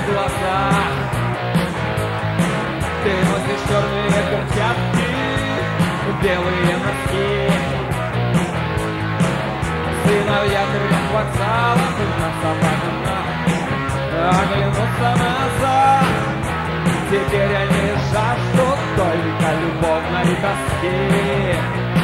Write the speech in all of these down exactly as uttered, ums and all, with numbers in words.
глазах. Ты носишь черные перчатки, белые носки. Сыновья трех вокзалов на собаках оглянутся назад. Теперь они жаждут только любовной тоски.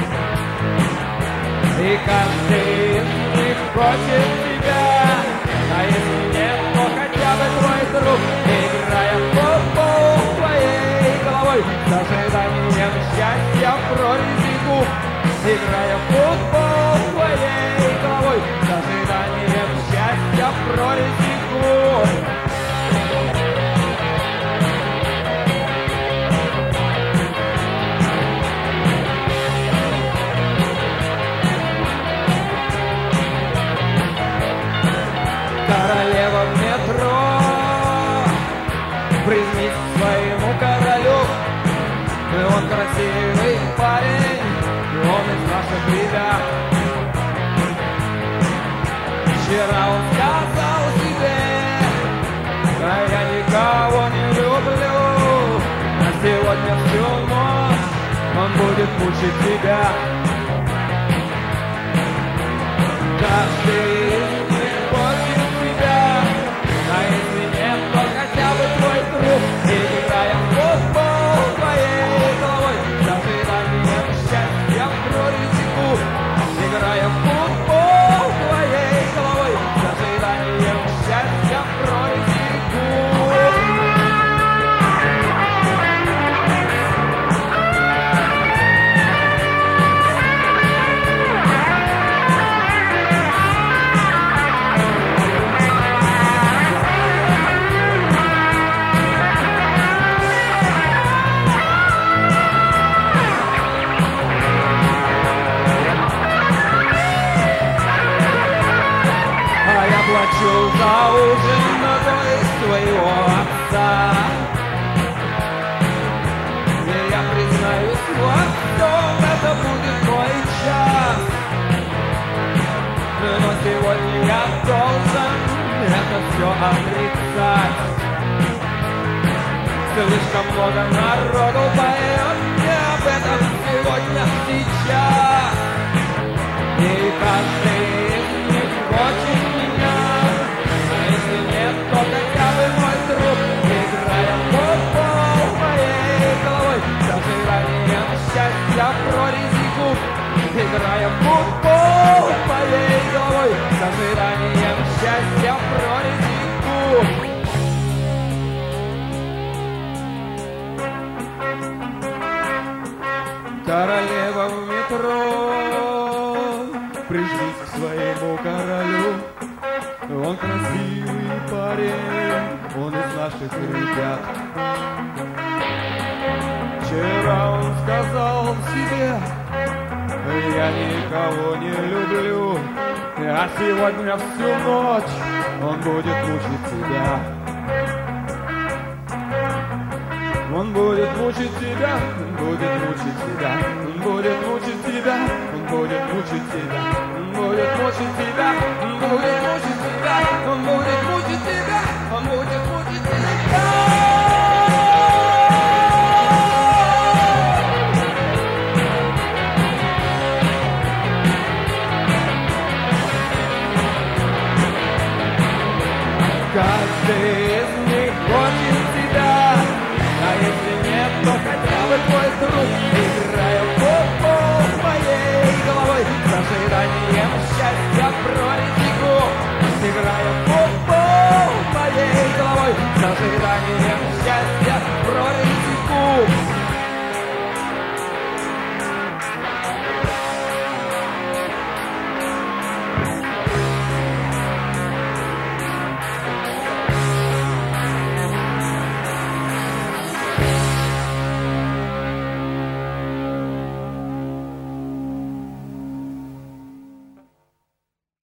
И каждый из них хочет тебя, а если нет, то хотя бы твой друг, играя в футбол твоей головой с ожиданием счастья в прорези губ. Играя в футбол твоей головой с ожиданием счастья в прорези губ. Королева в метро, признись своему королю. Он красивый парень, он из наших ребят. Вчера он сказал себе: а я никого не люблю. А сегодня всю ночь он будет мучить тебя. Каждый из них хочет тебя, а если нет, то хотя бы твой друг. Играя в футбол твоей головой с ожиданием счастья в прорези губ. Играя в футбол твоей головой с ожиданием счастья в прорези губ. Плачу за ужин, то есть твоего отца. И я признаюсь во всем, это будет мой час. Но сегодня я должен это все отрицать. Слишком много народу поет мне об этом сегодня, сейчас. И каждый из них хочет меня. Если нет, то хотя бы мой друг. Играя в футбол моей головой с ожиданием счастья в прорези губ. Играя в футбол моей головой с ожиданием счастья в прорези губ. Королева в метро, прижмись к своему королю. Он красивый парень, он из наших ребят. Вчера он сказал себе: я никого не люблю. А сегодня всю ночь он будет мучить тебя. Он будет мучить тебя, он будет мучить тебя, он будет мучить тебя, он будет мучить тебя, он будет мучить тебя, он будет мучить тебя, он будет мучить тебя, он будет